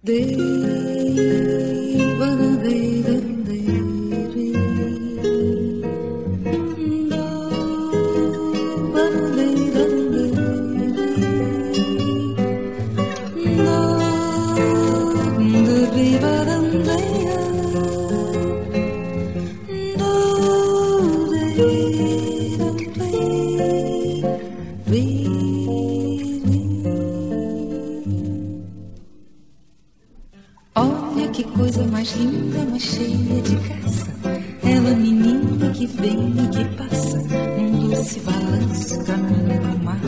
Olha que coisa mais linda, mais cheia de graça. Ela menina que vem e que passa num doce balanço, caminho do mar.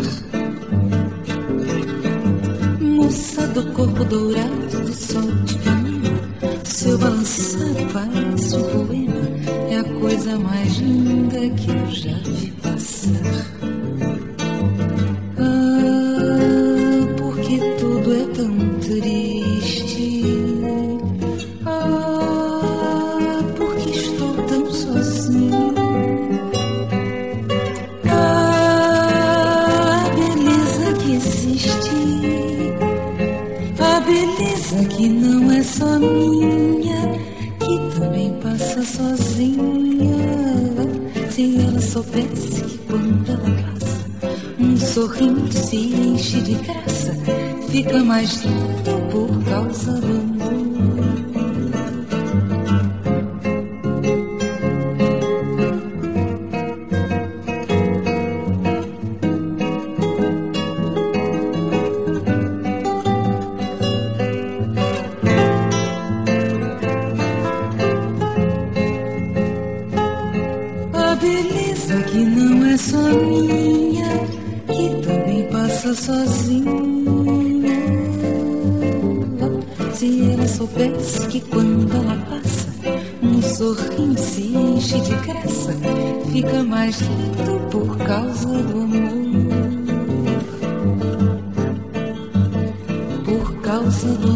Moça do corpo dourado do sol de Ipanema, seu balançar parece um poema. É a coisa mais linda que eu já vi passar. Ah, porque tudo é tão triste. Ah, porque estou tão sozinho. Ah, a beleza que existe, a beleza que não é só minha, que também passa sozinha. Se ela soubesse que quando ela passa, um sorriso se enche de graça, fica mais lindo por causa do amor. A beleza que não é só minha, que também passa sozinha. Se ela soubesse que quando ela passa, um sorriso se enche de graça, fica mais lindo por causa do amor. Por causa do amor.